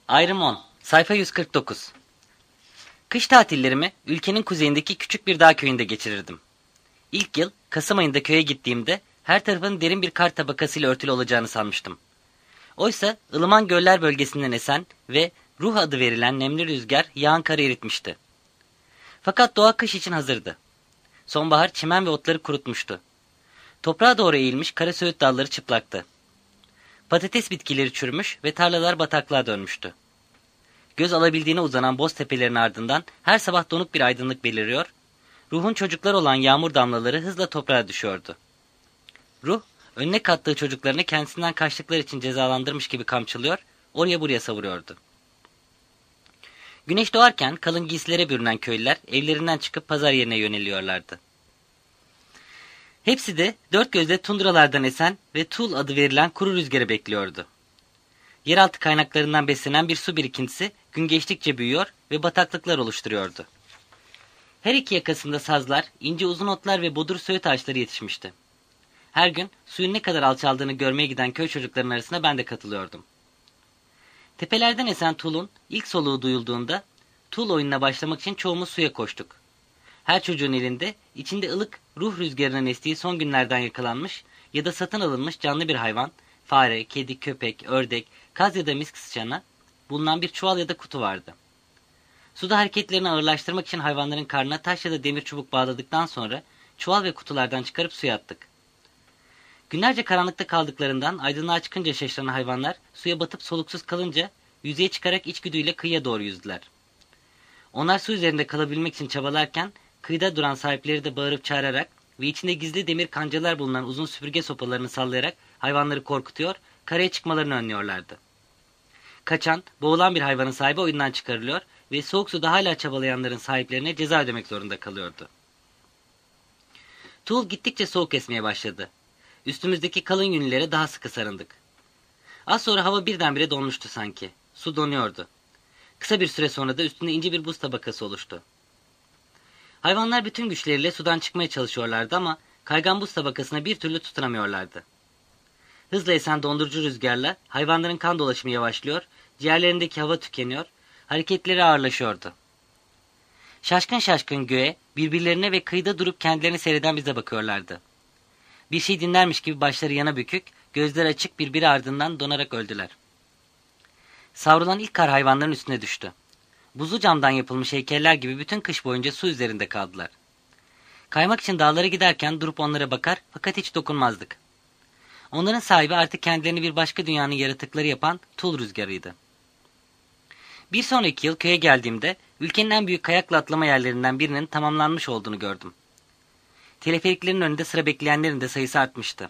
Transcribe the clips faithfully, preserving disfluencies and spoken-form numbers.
Ayrım on. Sayfa yüz kırk dokuz. Kış tatillerimi ülkenin kuzeyindeki küçük bir dağ köyünde geçirirdim. İlk yıl Kasım ayında köye gittiğimde her tarafın derin bir kar tabakasıyla örtülü olacağını sanmıştım. Oysa ılıman göller bölgesinden esen ve ruh adı verilen nemli rüzgar yağan karı eritmişti. Fakat doğa kış için hazırdı. Sonbahar çimen ve otları kurutmuştu. Toprağa doğru eğilmiş kara söğüt dalları çıplaktı. Patates bitkileri çürümüş ve tarlalar bataklığa dönmüştü. Göz alabildiğine uzanan boz tepelerin ardından her sabah donuk bir aydınlık beliriyor, ruhun çocuklar olan yağmur damlaları hızla toprağa düşüyordu. Ruh, önüne kattığı çocuklarını kendisinden kaçtıkları için cezalandırmış gibi kamçılıyor, oraya buraya savuruyordu. Güneş doğarken kalın giysilere bürünen köylüler evlerinden çıkıp pazar yerine yöneliyorlardı. Hepsi de dört gözle tundralardan esen ve Tuğl adı verilen kuru rüzgarı bekliyordu. Yeraltı kaynaklarından beslenen bir su birikintisi gün geçtikçe büyüyor ve bataklıklar oluşturuyordu. Her iki yakasında sazlar, ince uzun otlar ve bodur söğüt ağaçları yetişmişti. Her gün suyun ne kadar alçaldığını görmeye giden köy çocuklarının arasına ben de katılıyordum. Tepelerden esen Tuğl'un ilk soluğu duyulduğunda Tuğl oyununa başlamak için çoğumuz suya koştuk. Her çocuğun elinde içinde ılık ruh rüzgarının estiği son günlerden yakalanmış ya da satın alınmış canlı bir hayvan, fare, kedi, köpek, ördek, kaz ya da misk sıçana bulunan bir çuval ya da kutu vardı. Suda hareketlerini ağırlaştırmak için hayvanların karnına taş ya da demir çubuk bağladıktan sonra çuval ve kutulardan çıkarıp suya attık. Günlerce karanlıkta kaldıklarından aydınlığa çıkınca şaşıran hayvanlar suya batıp soluksuz kalınca yüzeye çıkarak içgüdüyle kıyıya doğru yüzdüler. Onlar su üzerinde kalabilmek için çabalarken kıyıda duran sahipleri de bağırıp çağırarak ve içinde gizli demir kancalar bulunan uzun süpürge sopalarını sallayarak hayvanları korkutuyor, karaya çıkmalarını önlüyorlardı. Kaçan, boğulan bir hayvanın sahibi oyundan çıkarılıyor ve soğuk suda hala çabalayanların sahiplerine ceza ödemek zorunda kalıyordu. Tuğl gittikçe soğuk esmeye başladı. Üstümüzdeki kalın yünlere daha sıkı sarındık. Az sonra hava birdenbire donmuştu sanki. Su donuyordu. Kısa bir süre sonra da üstünde ince bir buz tabakası oluştu. Hayvanlar bütün güçleriyle sudan çıkmaya çalışıyorlardı ama kaygan buz tabakasına bir türlü tutunamıyorlardı. Hızla esen dondurucu rüzgarla hayvanların kan dolaşımı yavaşlıyor, ciğerlerindeki hava tükeniyor, hareketleri ağırlaşıyordu. Şaşkın şaşkın göğe, birbirlerine ve kıyıda durup kendilerini seyreden bize bakıyorlardı. Bir şey dinlermiş gibi başları yana bükük, gözleri açık birbiri ardından donarak öldüler. Savrulan ilk kar hayvanların üstüne düştü. Buzlu camdan yapılmış heykeller gibi bütün kış boyunca su üzerinde kaldılar. Kaymak için dağlara giderken durup onlara bakar fakat hiç dokunmazdık. Onların sahibi artık kendilerini bir başka dünyanın yaratıkları yapan Tuğl rüzgarıydı. Bir sonraki yıl köye geldiğimde ülkenin en büyük kayakla atlama yerlerinden birinin tamamlanmış olduğunu gördüm. Teleferiklerin önünde sıra bekleyenlerin de sayısı artmıştı.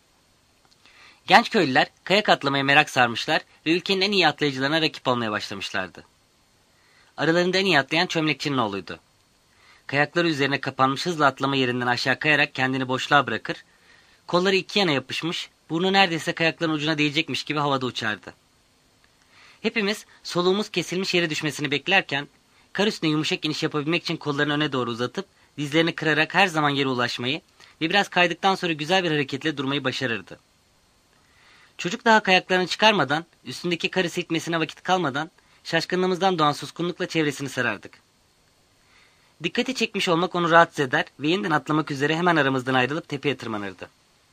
Genç köylüler kayak atlamaya merak sarmışlar ve ülkenin en iyi atlayıcılarına rakip olmaya başlamışlardı. Aralarında en iyi atlayan çömlekçinin oğluydu. Kayakları üzerine kapanmış hızla atlama yerinden aşağı kayarak kendini boşluğa bırakır, kolları iki yana yapışmış, burnu neredeyse kayakların ucuna değecekmiş gibi havada uçardı. Hepimiz soluğumuz kesilmiş yere düşmesini beklerken, kar üstüne yumuşak iniş yapabilmek için kollarını öne doğru uzatıp, dizlerini kırarak her zaman yere ulaşmayı ve biraz kaydıktan sonra güzel bir hareketle durmayı başarırdı. Çocuk daha kayaklarını çıkarmadan, üstündeki karı silkmesine vakit kalmadan, şaşkınlığımızdan doğan suskunlukla çevresini sarardık. Dikkati çekmiş olmak onu rahatsız eder ve yeniden atlamak üzere hemen aramızdan ayrılıp tepeye tırmanırdı.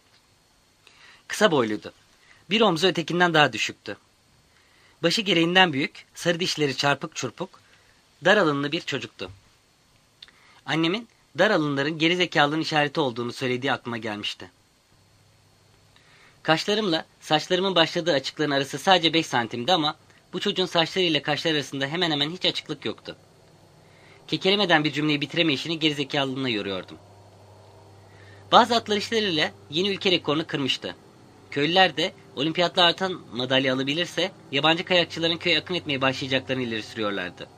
Kısa boyluydu. Bir omzu ötekinden daha düşüktü. Başı gereğinden büyük, sarı dişleri çarpık çurpuk, dar alınlı bir çocuktu. Annemin dar alınların geri zekalının işareti olduğunu söylediği aklıma gelmişti. Kaşlarımla saçlarımın başladığı açıklığın arası sadece beş santimdi ama bu çocuğun saçlarıyla kaşlar arasında hemen hemen hiç açıklık yoktu. Kekelemeden bir cümleyi bitiremeyişini gerizekalılığına yoruyordum. Bazı atlayışlarıyla yeni ülke rekorunu kırmıştı. Köylüler de olimpiyatlardan madalya alabilirse yabancı kayakçıların köye akın etmeye başlayacaklarını ileri sürüyorlardı.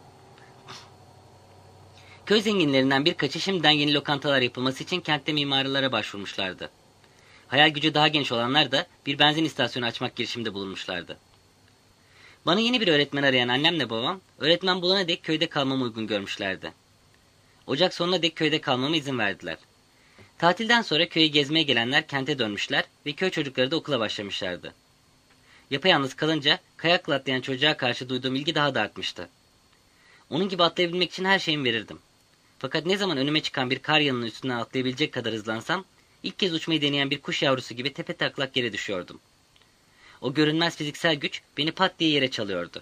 Köy zenginlerinden birkaçı şimdiden yeni lokantalar yapılması için kentte mimarlara başvurmuşlardı. Hayal gücü daha geniş olanlar da bir benzin istasyonu açmak girişiminde bulunmuşlardı. Bana yeni bir öğretmen arayan annemle babam, öğretmen bulana dek köyde kalmamı uygun görmüşlerdi. Ocak sonuna dek köyde kalmama izin verdiler. Tatilden sonra köyü gezmeye gelenler kente dönmüşler ve köy çocukları da okula başlamışlardı. Yapayalnız kalınca kayakla atlayan çocuğa karşı duyduğum ilgi daha da artmıştı. Onun gibi atlayabilmek için her şeyimi verirdim. Fakat ne zaman önüme çıkan bir kar yığınının üstüne atlayabilecek kadar hızlansam, ilk kez uçmayı deneyen bir kuş yavrusu gibi tepe taklak yere düşüyordum. O görünmez fiziksel güç beni pat diye yere çalıyordu.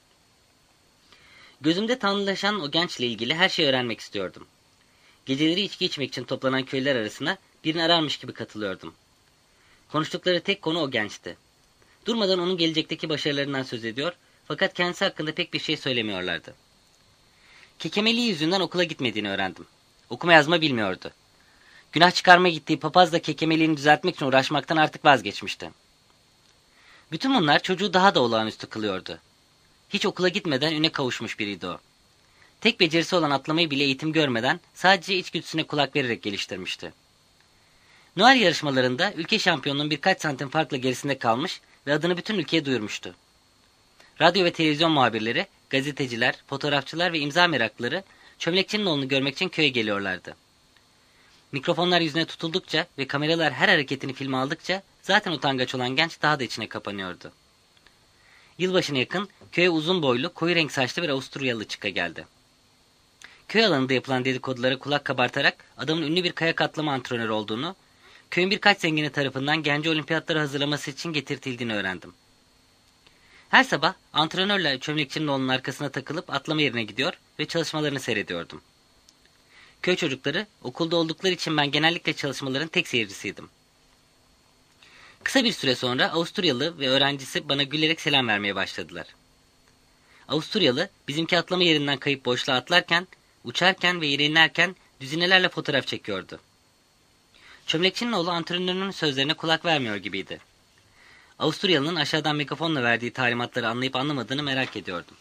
Gözümde tanrılaşan o gençle ilgili her şeyi öğrenmek istiyordum. Geceleri içki içmek için toplanan köylüler arasına birini ararmış gibi katılıyordum. Konuştukları tek konu o gençti. Durmadan onun gelecekteki başarılarından söz ediyor, fakat kendisi hakkında pek bir şey söylemiyorlardı. Kekemeliği yüzünden okula gitmediğini öğrendim. Okuma yazma bilmiyordu. Günah çıkarmaya gittiği papazla kekemeliğini düzeltmek için uğraşmaktan artık vazgeçmişti. Bütün bunlar çocuğu daha da olağanüstü kılıyordu. Hiç okula gitmeden üne kavuşmuş biriydi o. Tek becerisi olan atlamayı bile eğitim görmeden sadece içgüdüsüne kulak vererek geliştirmişti. Noel yarışmalarında ülke şampiyonunun birkaç santim farkla gerisinde kalmış ve adını bütün ülkeye duyurmuştu. Radyo ve televizyon muhabirleri, gazeteciler, fotoğrafçılar ve imza meraklıları Çömlekçinin oğlunu görmek için köye geliyorlardı. Mikrofonlar yüzüne tutuldukça ve kameralar her hareketini filme aldıkça zaten utangaç olan genç daha da içine kapanıyordu. Yılbaşına yakın köye uzun boylu, koyu renk saçlı bir Avusturyalı çıka geldi. Köy alanında yapılan dedikodulara kulak kabartarak adamın ünlü bir kayak atlama antrenörü olduğunu, köyün birkaç zengini tarafından genci olimpiyatlara hazırlaması için getirtildiğini öğrendim. Her sabah antrenörle Çömlekçinin oğlunun arkasına takılıp atlama yerine gidiyor ve çalışmalarını seyrediyordum. Köy çocukları okulda oldukları için ben genellikle çalışmaların tek seyircisiydim. Kısa bir süre sonra Avusturyalı ve öğrencisi bana gülerek selam vermeye başladılar. Avusturyalı bizimki atlama yerinden kayıp boşluğa atlarken, uçarken ve yere inerken düzinelerle fotoğraf çekiyordu. Çömlekçinin oğlu antrenörünün sözlerine kulak vermiyor gibiydi. Avusturyalı'nın aşağıdan megafonla verdiği talimatları anlayıp anlamadığını merak ediyordum.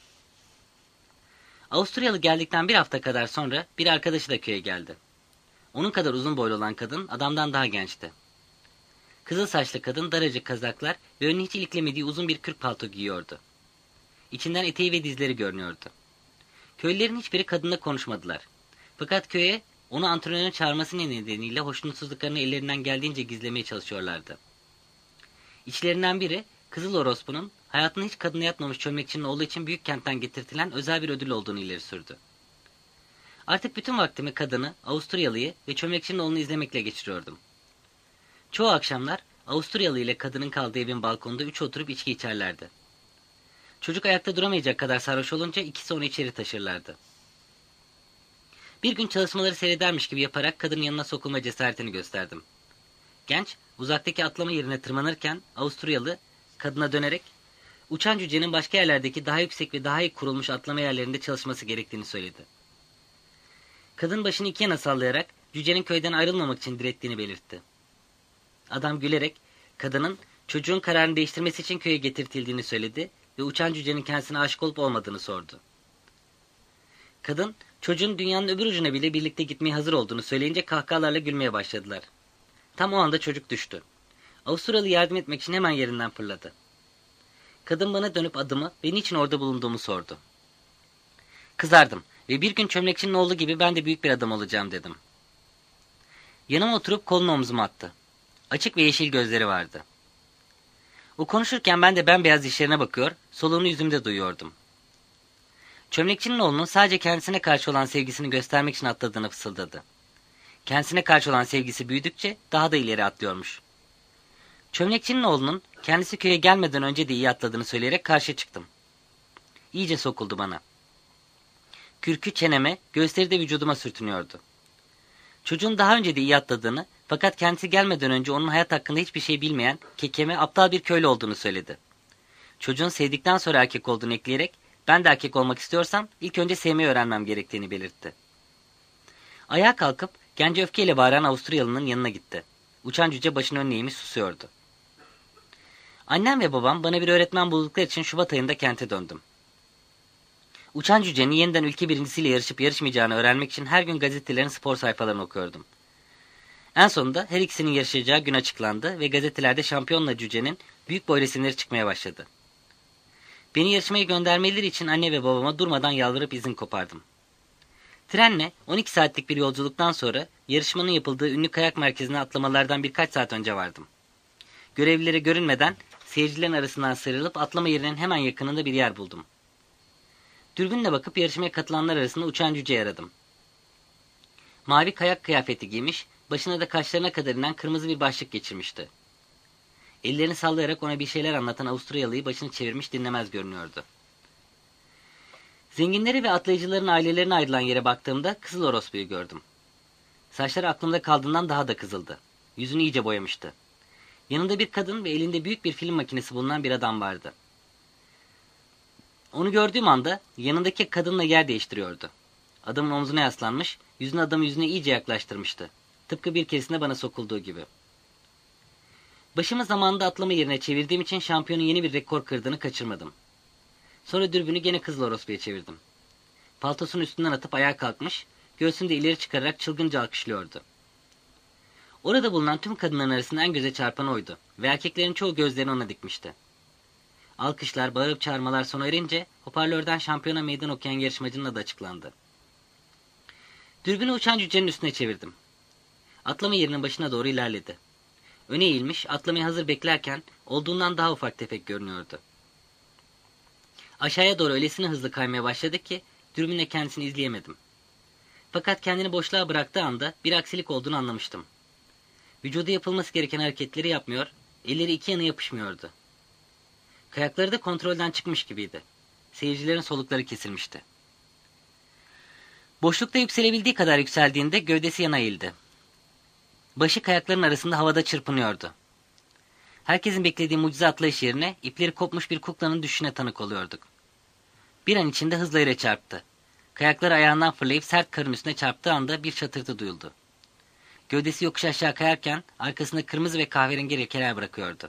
Avusturyalı geldikten bir hafta kadar sonra bir arkadaşı da köye geldi. Onun kadar uzun boylu olan kadın adamdan daha gençti. Kızıl saçlı kadın daracık kazaklar ve önünü hiç iliklemediği uzun bir kürk palto giyiyordu. İçinden eteği ve dizleri görünüyordu. Köylülerin hiçbiri kadınla konuşmadılar. Fakat köye onu antrenörün çağırması nedeniyle hoşnutsuzluklarını ellerinden geldiğince gizlemeye çalışıyorlardı. İçlerinden biri Kızıl Orospu'nun hayatında hiç kadına yatmamış çömlekçinin oğlu için büyük kentten getirtilen özel bir ödül olduğunu ileri sürdü. Artık bütün vaktimi kadını, Avusturyalı'yı ve çömlekçinin oğlunu izlemekle geçiriyordum. Çoğu akşamlar Avusturyalı ile kadının kaldığı evin balkonunda üç oturup içki içerlerdi. Çocuk ayakta duramayacak kadar sarhoş olunca ikisi onu içeri taşırlardı. Bir gün çalışmaları seyredermiş gibi yaparak kadının yanına sokulma cesaretini gösterdim. Genç, uzaktaki atlama yerine tırmanırken Avusturyalı kadına dönerek uçan cücenin başka yerlerdeki daha yüksek ve daha iyi kurulmuş atlama yerlerinde çalışması gerektiğini söyledi. Kadın başını iki yana sallayarak cücenin köyden ayrılmamak için direttiğini belirtti. Adam gülerek kadının çocuğun kararını değiştirmesi için köye getirtildiğini söyledi ve uçan cücenin kendisine aşık olup olmadığını sordu. Kadın çocuğun dünyanın öbür ucuna bile birlikte gitmeye hazır olduğunu söyleyince kahkahalarla gülmeye başladılar. Tam o anda çocuk düştü. Avusturyalı yardım etmek için hemen yerinden fırladı. Kadın bana dönüp adımı ve niçin orada bulunduğumu sordu. Kızardım ve bir gün çömlekçinin oğlu gibi ben de büyük bir adam olacağım dedim. Yanıma oturup kolunu omzuma attı. Açık ve yeşil gözleri vardı. O konuşurken ben de bembeyaz dişlerine bakıyor, soluğunu yüzümde duyuyordum. Çömlekçinin oğlunun sadece kendisine karşı olan sevgisini göstermek için atladığını fısıldadı. Kendisine karşı olan sevgisi büyüdükçe daha da ileri atlıyormuş. Çömlekçinin oğlunun kendisi köye gelmeden önce de iyi atladığını söyleyerek karşı çıktım. İyice sokuldu bana. Kürkü çeneme, göğüsleri de vücuduma sürtünüyordu. Çocuğun daha önce de iyi atladığını, fakat kendisi gelmeden önce onun hayat hakkında hiçbir şey bilmeyen, kekeme, aptal bir köylü olduğunu söyledi. Çocuğun sevdikten sonra erkek olduğunu ekleyerek, ben de erkek olmak istiyorsam ilk önce sevmeyi öğrenmem gerektiğini belirtti. Ayağa kalkıp gence öfkeyle bağıran Avusturyalı'nın yanına gitti. Uçan cüce başını önüne eğmiş susuyordu. Annem ve babam bana bir öğretmen buldukları için Şubat ayında kente döndüm. Uçan cücenin yeniden ülke birincisiyle yarışıp yarışmayacağını öğrenmek için her gün gazetelerin spor sayfalarını okuyordum. En sonunda her ikisinin yarışacağı gün açıklandı ve gazetelerde şampiyonla cücenin büyük boy resimleri çıkmaya başladı. Beni yarışmaya göndermeleri için anne ve babama durmadan yalvarıp izin kopardım. Trenle on iki saatlik bir yolculuktan sonra yarışmanın yapıldığı ünlü kayak merkezine atlamalardan birkaç saat önce vardım. Görevlilere görünmeden Seyircilerin arasından sıyrılıp atlama yerinin hemen yakınında bir yer buldum. Dürbünle bakıp yarışmaya katılanlar arasında uçan cüceyi aradım. Mavi kayak kıyafeti giymiş, başına da kaşlarına kadar inen kırmızı bir başlık geçirmişti. Ellerini sallayarak ona bir şeyler anlatan Avustralıyı başını çevirmiş dinlemez görünüyordu. Zenginleri ve atlayıcıların ailelerine ayrılan yere baktığımda kızıl orospuyu gördüm. Saçları aklımda kaldığından daha da kızıldı. Yüzünü iyice boyamıştı. Yanında bir kadın ve elinde büyük bir film makinesi bulunan bir adam vardı. Onu gördüğüm anda yanındaki kadınla yer değiştiriyordu. Adamın omzuna yaslanmış, yüzünü adamın yüzüne iyice yaklaştırmıştı. Tıpkı bir keresinde bana sokulduğu gibi. Başımı zamanında atlama yerine çevirdiğim için şampiyonun yeni bir rekor kırdığını kaçırmadım. Sonra dürbünü gene kızıl orospuya çevirdim. Paltosunun üstünden atıp ayağa kalkmış, göğsünü de ileri çıkararak çılgınca alkışlıyordu. Orada bulunan tüm kadınların arasında en göze çarpan oydu ve erkeklerin çoğu gözlerini ona dikmişti. Alkışlar, bağırıp çağırmalar sona erince hoparlörden şampiyona meydan okuyan yarışmacının adı açıklandı. Dürbünü uçan cücenin üstüne çevirdim. Atlama yerinin başına doğru ilerledi. Öne eğilmiş, atlamayı hazır beklerken olduğundan daha ufak tefek görünüyordu. Aşağıya doğru öylesine hızlı kaymaya başladı ki dürbünle kendisini izleyemedim. Fakat kendini boşluğa bıraktığı anda bir aksilik olduğunu anlamıştım. Vücuda yapılması gereken hareketleri yapmıyor, elleri iki yana yapışmıyordu. Kayakları da kontrolden çıkmış gibiydi. Seyircilerin solukları kesilmişti. Boşlukta yükselebildiği kadar yükseldiğinde gövdesi yana eğildi. Başı kayakların arasında havada çırpınıyordu. Herkesin beklediği mucize atlayış yerine ipleri kopmuş bir kuklanın düşüşüne tanık oluyorduk. Bir an içinde hızla yere çarptı. Kayakları ayağından fırlayıp sert karın üstüne çarptığı anda bir çatırtı duyuldu. Gövdesi yokuş aşağı kayarken arkasında kırmızı ve kahverengi lekeler bırakıyordu.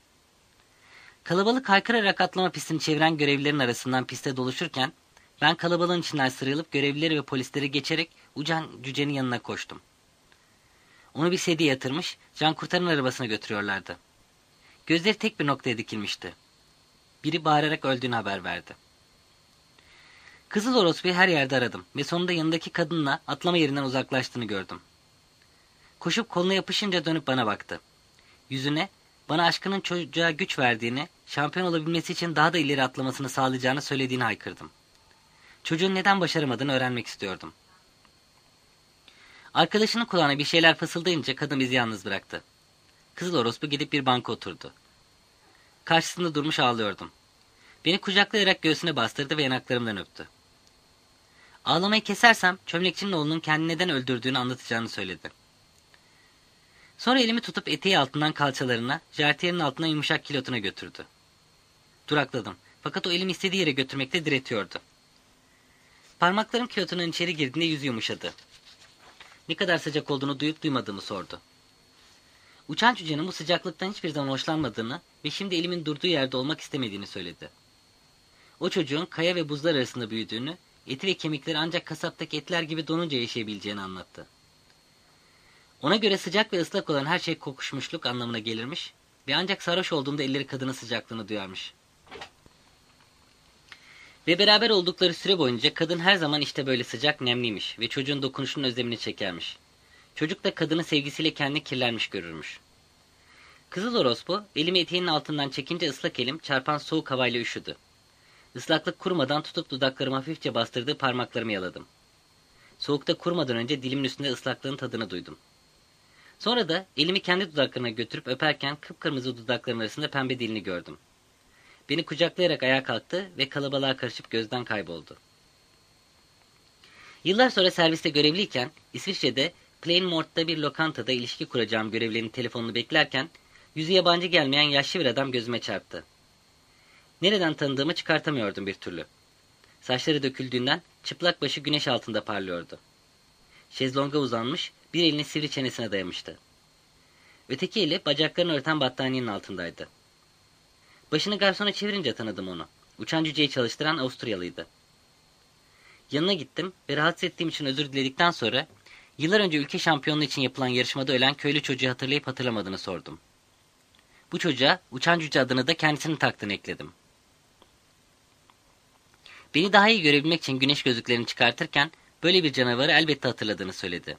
Kalabalık haykırarak atlama pistini çeviren görevlilerin arasından piste doluşurken ben kalabalığın içinden sıyrılıp görevlileri ve polisleri geçerek uçan cücenin yanına koştum. Onu bir sedyeye yatırmış, can kurtaran arabasına götürüyorlardı. Gözleri tek bir noktaya dikilmişti. Biri bağırarak öldüğünü haber verdi. Kızıl orospuyu her yerde aradım ve sonunda yanındaki kadınla atlama yerinden uzaklaştığını gördüm. Koşup koluna yapışınca dönüp bana baktı. Yüzüne bana aşkının çocuğa güç verdiğini, şampiyon olabilmesi için daha da ileri atlamasını sağlayacağını söylediğini haykırdım. Çocuğun neden başaramadığını öğrenmek istiyordum. Arkadaşının kulağına bir şeyler fısıldayınca kadın bizi yalnız bıraktı. Kızıl orospu gidip bir banka oturdu. Karşısında durmuş ağlıyordum. Beni kucaklayarak göğsüne bastırdı ve yanaklarımdan öptü. Ağlamayı kesersem çömlekçinin oğlunun kendini neden öldürdüğünü anlatacağını söyledi. Sonra elimi tutup eteği altından kalçalarına, jartiyerin altından yumuşak kilotuna götürdü. Durakladım. Fakat o elimi istediği yere götürmekte diretiyordu. Parmaklarım kilotunun içeri girdiğinde yüzü yumuşadı. Ne kadar sıcak olduğunu duyup duymadığımı sordu. Uçan cücenin bu sıcaklıktan hiçbir zaman hoşlanmadığını ve şimdi elimin durduğu yerde olmak istemediğini söyledi. O çocuğun kaya ve buzlar arasında büyüdüğünü, eti ve kemikleri ancak kasaptaki etler gibi donunca yaşayabileceğini anlattı. Ona göre sıcak ve ıslak olan her şey kokuşmuşluk anlamına gelirmiş ve ancak sarhoş olduğunda elleri kadının sıcaklığını duyarmış. Ve beraber oldukları süre boyunca kadın her zaman işte böyle sıcak nemliymiş ve çocuğun dokunuşunun özlemini çekermiş. Çocuk da kadının sevgisiyle kendini kirlenmiş görürmüş. Kızıl orospu elimi eteğinin altından çekince ıslak elim çarpan soğuk havayla üşüdü. Islaklık kurumadan tutup dudaklarımı hafifçe bastırdığı parmaklarımı yaladım. Soğukta kurumadan önce dilimin üstünde ıslaklığın tadını duydum. Sonra da elimi kendi dudaklarına götürüp öperken kıpkırmızı dudakların arasında pembe dilini gördüm. Beni kucaklayarak ayağa kalktı ve kalabalığa karışıp gözden kayboldu. Yıllar sonra serviste görevliyken İsviçre'de Plainmoort'ta bir lokantada ilişki kuracağım görevlinin telefonunu beklerken yüzü yabancı gelmeyen yaşlı bir adam gözüme çarptı. Nereden tanıdığımı çıkartamıyordum bir türlü. Saçları döküldüğünden çıplak başı güneş altında parlıyordu. Şezlonga uzanmış, bir elini sivri çenesine dayamıştı. Öteki eli bacaklarını örten battaniyenin altındaydı. Başını garsona çevirince tanıdım onu. Uçan cüceyi çalıştıran Avusturyalıydı. Yanına gittim ve rahatsız ettiğim için özür diledikten sonra yıllar önce ülke şampiyonluğu için yapılan yarışmada ölen köylü çocuğu hatırlayıp hatırlamadığını sordum. Bu çocuğa uçan cüce adını da kendisinin taktığını ekledim. Beni daha iyi görebilmek için güneş gözlüklerini çıkartırken böyle bir canavarı elbette hatırladığını söyledi.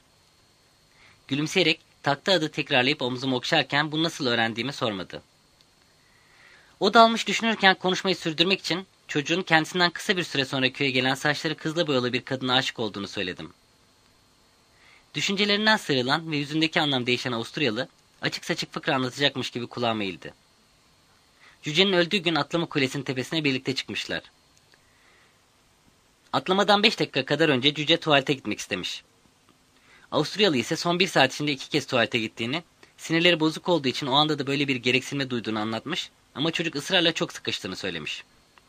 Gülümseyerek taktığı adı tekrarlayıp omzumu okşarken bunu nasıl öğrendiğimi sormadı. O dalmış düşünürken konuşmayı sürdürmek için çocuğun kendisinden kısa bir süre sonra köye gelen saçları kızla boyalı bir kadına aşık olduğunu söyledim. Düşüncelerinden sıyrılan ve yüzündeki anlam değişen Avusturyalı açık saçık fıkra anlatacakmış gibi kulağıma eğildi. Cücenin öldüğü gün atlama kulesinin tepesine birlikte çıkmışlar. Atlamadan beş dakika kadar önce cüce tuvalete gitmek istemiş. Avusturyalı ise son bir saat içinde iki kez tuvalete gittiğini, sinirleri bozuk olduğu için o anda da böyle bir gereksinme duyduğunu anlatmış ama çocuk ısrarla çok sıkıştığını söylemiş.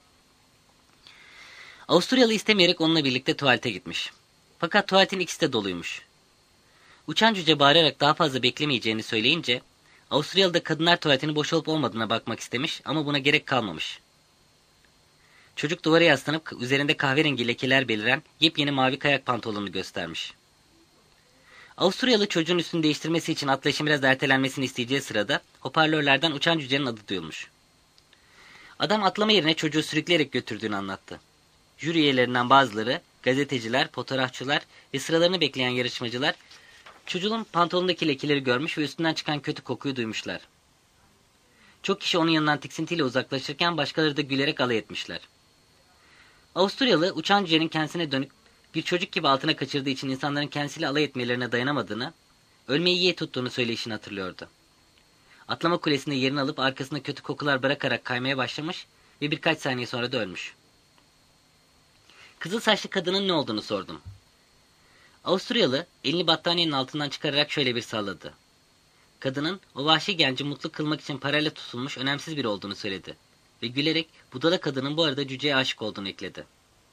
Avusturyalı istemeyerek onunla birlikte tuvalete gitmiş. Fakat tuvaletin ikisi de doluymuş. Uçan cüce bağırarak daha fazla beklemeyeceğini söyleyince, Avusturyalı da kadınlar tuvaletinin boş olup olmadığına bakmak istemiş ama buna gerek kalmamış. Çocuk duvara yaslanıp üzerinde kahverengi lekeler beliren yepyeni mavi kayak pantolonunu göstermiş. Avusturyalı çocuğun üstünü değiştirmesi için atlayışın biraz ertelenmesini isteyeceği sırada hoparlörlerden uçan cücenin adı duyulmuş. Adam atlama yerine çocuğu sürükleyerek götürdüğünü anlattı. Jüri üyelerinden bazıları, gazeteciler, fotoğrafçılar ve sıralarını bekleyen yarışmacılar çocuğun pantolonundaki lekeleri görmüş ve üstünden çıkan kötü kokuyu duymuşlar. Çok kişi onun yanından tiksintiyle uzaklaşırken başkaları da gülerek alay etmişler. Avusturyalı uçan cücenin kendisine dönük bir çocuk gibi altına kaçırdığı için insanların kendisiyle alay etmelerine dayanamadığını, ölmeyi yeğe tuttuğunu söyleyişini hatırlıyordu. Atlama kulesinde yerini alıp arkasında kötü kokular bırakarak kaymaya başlamış ve birkaç saniye sonra da ölmüş. Kızıl saçlı kadının ne olduğunu sordum. Avusturyalı elini battaniyenin altından çıkararak şöyle bir salladı. Kadının o vahşi genci mutlu kılmak için parayla tutulmuş önemsiz biri olduğunu söyledi ve gülerek budala kadının bu arada cüceye aşık olduğunu ekledi.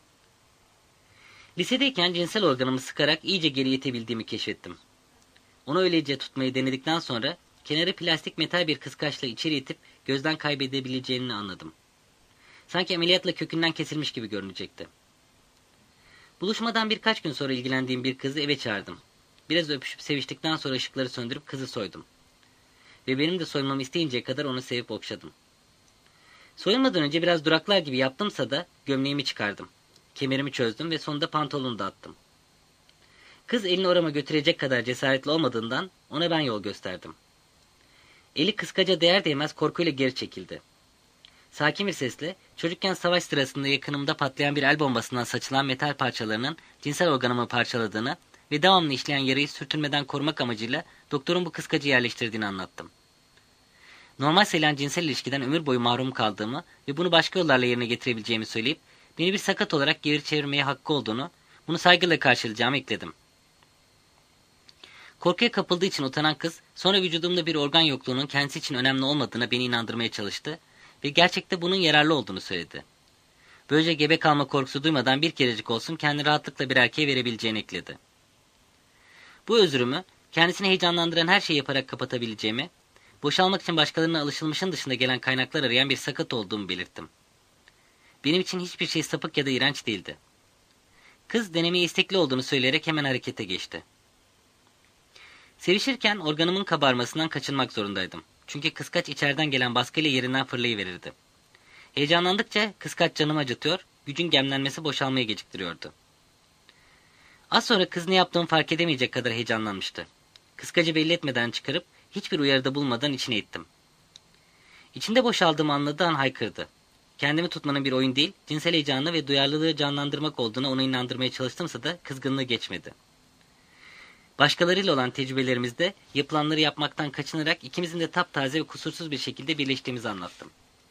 Lisedeyken cinsel organımı sıkarak iyice geri itebildiğimi keşfettim. Onu öylece tutmayı denedikten sonra kenarı plastik metal bir kıskaçla içeri itip gözden kaybedebileceğini anladım. Sanki ameliyatla kökünden kesilmiş gibi görünecekti. Buluşmadan birkaç gün sonra ilgilendiğim bir kızı eve çağırdım. Biraz öpüşüp seviştikten sonra ışıkları söndürüp kızı soydum. Ve benim de soymamı isteyinceye kadar onu sevip okşadım. Soyunmadan önce biraz duraklar gibi yaptımsa da gömleğimi çıkardım. Kemerimi çözdüm ve sonunda pantolonu da attım. Kız elini orama götürecek kadar cesaretli olmadığından ona ben yol gösterdim. Eli kıskaca değer değmez korkuyla geri çekildi. Sakin bir sesle, çocukken savaş sırasında yakınımda patlayan bir el bombasından saçılan metal parçalarının cinsel organımı parçaladığını ve devamlı işleyen yarayı sürtünmeden korumak amacıyla doktorun bu kıskacı yerleştirdiğini anlattım. Normal sayılan cinsel ilişkiden ömür boyu mahrum kaldığımı ve bunu başka yollarla yerine getirebileceğimi söyleyip, beni bir sakat olarak geri çevirmeye hakkı olduğunu, bunu saygıyla karşılayacağımı ekledim. Korkuya kapıldığı için utanan kız, sonra vücudumda bir organ yokluğunun kendisi için önemli olmadığına beni inandırmaya çalıştı ve gerçekte bunun yararlı olduğunu söyledi. Böylece gebe kalma korkusu duymadan bir kerecik olsun kendini rahatlıkla bir erkeğe verebileceğini ekledi. Bu özrümü, kendisini heyecanlandıran her şeyi yaparak kapatabileceğimi, boşalmak için başkalarına alışılmışın dışında gelen kaynaklar arayan bir sakat olduğumu belirttim. Benim için hiçbir şey sapık ya da iğrenç değildi. Kız denemeye istekli olduğunu söyleyerek hemen harekete geçti. Sevişirken organımın kabarmasından kaçınmak zorundaydım. Çünkü kıskaç içeriden gelen baskıyla yerinden fırlayıverirdi. Heyecanlandıkça kıskaç canımı acıtıyor, gücün gemlenmesi boşalmayı geciktiriyordu. Az sonra kız ne yaptığımı fark edemeyecek kadar heyecanlanmıştı. Kıskacı belli etmeden çıkarıp hiçbir uyarıda bulmadan içine ittim. İçinde boşaldığımı anladığı an haykırdı. Kendimi tutmanın bir oyun değil, cinsel heyecanı ve duyarlılığı canlandırmak olduğunu ona inandırmaya çalıştımsa da kızgınlığı geçmedi. Başkalarıyla olan tecrübelerimizde yapılanları yapmaktan kaçınarak ikimizin de taptaze ve kusursuz bir şekilde birleştiğimizi anlattım.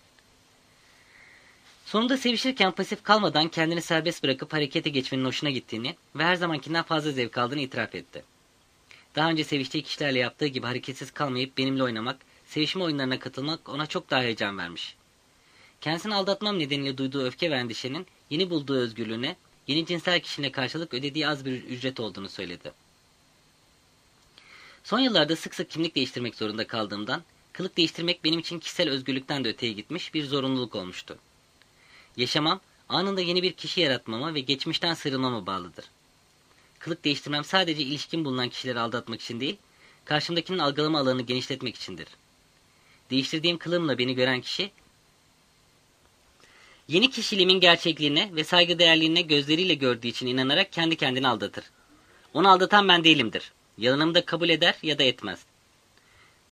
Sonunda sevişirken pasif kalmadan kendini serbest bırakıp harekete geçmenin hoşuna gittiğini ve her zamankinden fazla zevk aldığını itiraf etti. Daha önce seviştiği kişilerle yaptığı gibi hareketsiz kalmayıp benimle oynamak, sevişme oyunlarına katılmak ona çok daha heyecan vermiş. Kendisini aldatmam nedeniyle duyduğu öfke ve endişenin yeni bulduğu özgürlüğüne, yeni cinsel kişiliğine karşılık ödediği az bir ücret olduğunu söyledi. Son yıllarda sık sık kimlik değiştirmek zorunda kaldığımdan, kılık değiştirmek benim için kişisel özgürlükten de öteye gitmiş bir zorunluluk olmuştu. Yaşamam, anında yeni bir kişi yaratmama ve geçmişten sıyrılmama bağlıdır. Kılık değiştirmem sadece ilişkin bulunan kişileri aldatmak için değil, karşımdakinin algılama alanını genişletmek içindir. Değiştirdiğim kılığımla beni gören kişi, yeni kişiliğimin gerçekliğine ve saygıdeğerliğine gözleriyle gördüğü için inanarak kendi kendini aldatır. Onu aldatan ben değilimdir. Yalanımı da kabul eder ya da etmez.